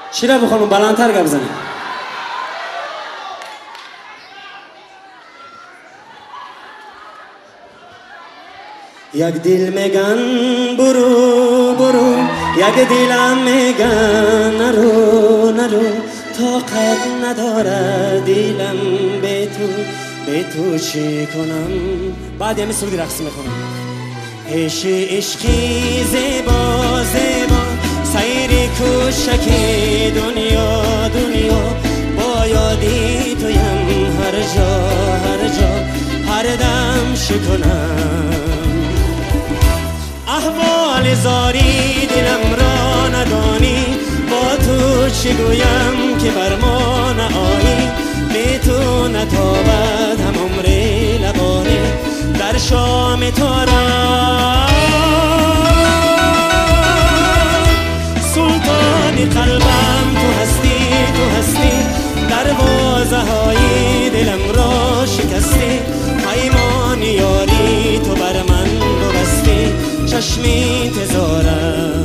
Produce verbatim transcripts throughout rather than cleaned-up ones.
چرا بخونم بلندتر گپ بزنید. یک دل میگن برو برو، یک دلم میگن نرو نرو، طاقت نداره دلم به تو، به تو چی کنم. بعد یه سرودی رقص میخونم. عشق عشقی زیبا زیبا، سیر کوچکی دنیا دنیا، با یادی تویم هر جا هر جا، هر دم شکنم. احوال زاری دلم را ندانی، با تو چی گویم که بر ما نآیی، به تو نتابد هم عمر لبانی، در شام تو را سلطان قلبم تو هستی تو هستی، دروازه های دلم را شکستی، پیمان یاری تو بر من ببستی، چشم انتظارم.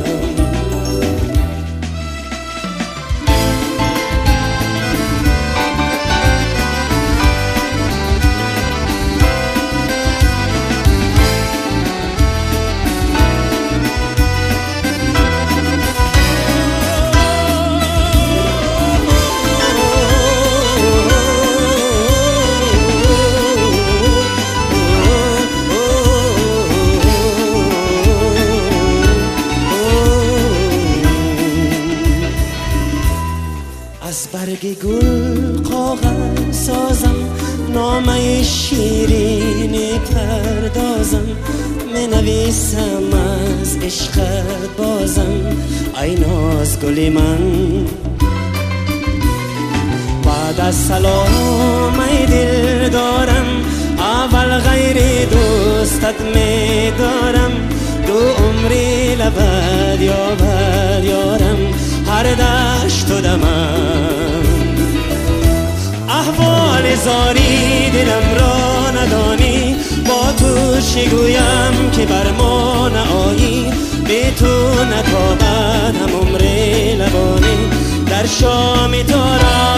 از برگ گل کاغذ سازم، نامه شیرین پردازم، می نویسم از عشقت بازم، ای ناز گل من. بعد از سلام ای دل دارم، اول غیر دوستت می دارم، دو عمری لبد یابد یارم، هر دشت و دمم. احوال زاری دلم را ندانی، با تو چی گویم که بر ما نآیی، به تو نتابد هم عمر لبانی، در شام تو را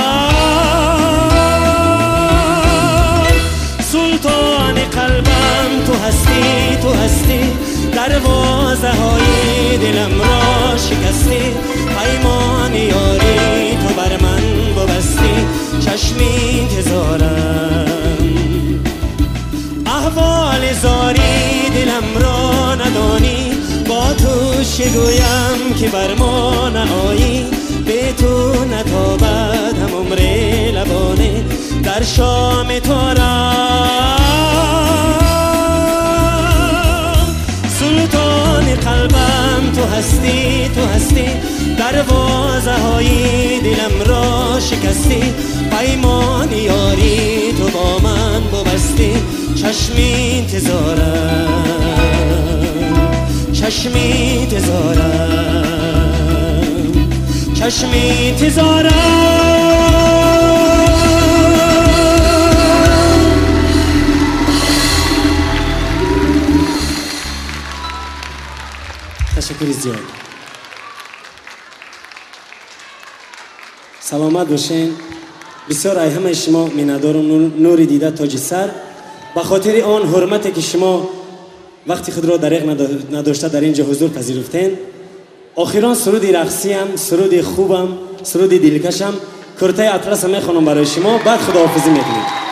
سلطان قلبم تو هستی تو هستی، دروازه های دلم را شکستی، پیمان یاری تو بر من ببستی، چشم انتظارم. احوال زاری دلم را ندانی، با تو چه گویم که بر ما نآیی، به تو نتابد هم عمر لبانه، در شام تو را سلطان قلبم تو هستی تو هستی، دروازه های دلم را شکستی، پیمان یاری تو با من ببستی، چشم انتظارم چشم انتظارم چشم انتظارم. تشکر زیاد. سلامت باشین. بسیار ای همه شما میندارم نور دیده تاج سر، به خاطر آن حرمتی که شما وقتی خود را دریغ نداشته در اینجا حضور پذیرفتین. آخران سرودی رقصی هم، سرودی خوبم، سرودی دلکشم کرته اطلس میخوانم برای شما، بعد خداحافظی میکنیم.